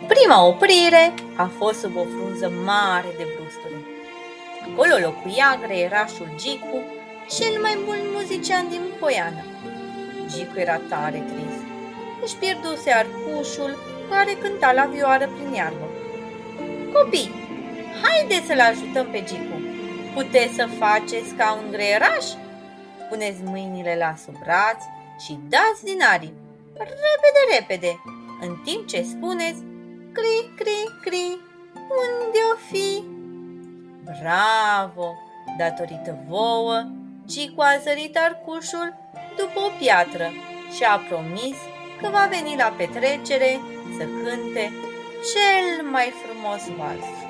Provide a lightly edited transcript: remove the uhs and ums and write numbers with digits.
Prima oprire a fost sub o frunză mare de brusturi. Acolo locuia greierașul Gicu, cel mai bun muzician din Poiană. Gicu era tare trist. Își pierduse arcușul care cânta la vioară prin iarbă. Copii, haideți să-l ajutăm pe Gicu. Puteți să faceți ca un greieraș? Puneți mâinile la sub braț și dați din aripi. Repede, repede, în timp ce spuneți cri, cri, cri, unde-o fi? Bravo! Datorită vouă, Gicu a zărit arcușul după o piatră și a promis că va veni la petrecere să cânte cel mai frumos vals.